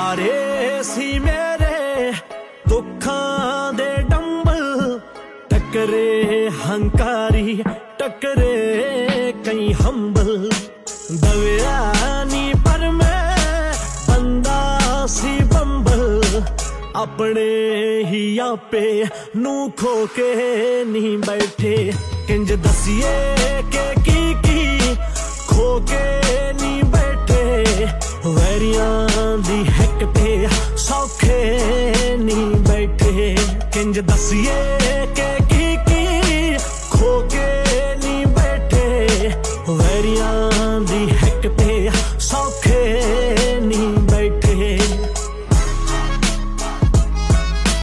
ਭਾਰੇ ਸੀ ਮੇਰੇ ਦੁੱਖਾਂ ਦੇ ਡੰਬਲ, ਟੱਕਰੇ ਹੰਕਾਰੀ ਟੱਕਰੇ ਕਈ ਹੰਬਲ। ਦਵਿਆ ਨੀ ਪਰ ਮੈਂ ਬੰਦਾ ਸੀ ਬੰਬਲ, ਆਪਣੇ ਹੀ ਆਪੇ ਨੂੰ ਖੋ ਕੇ ਨਹੀਂ ਬੈਠੇ। ਕਿੰਜ ਦਸੀਏ ਕਿ ਕੀ ਖੋ ਕੇ ਨਹੀਂ ਬੈਠੇ, ਵੈਰੀਆਂ ਦੀ ਹਿੱਕ ਤੇ ਸੌਖੇ ਨਹੀਂ ਬੈਠੇ। ਕਿੰਜ ਦਸੀਏ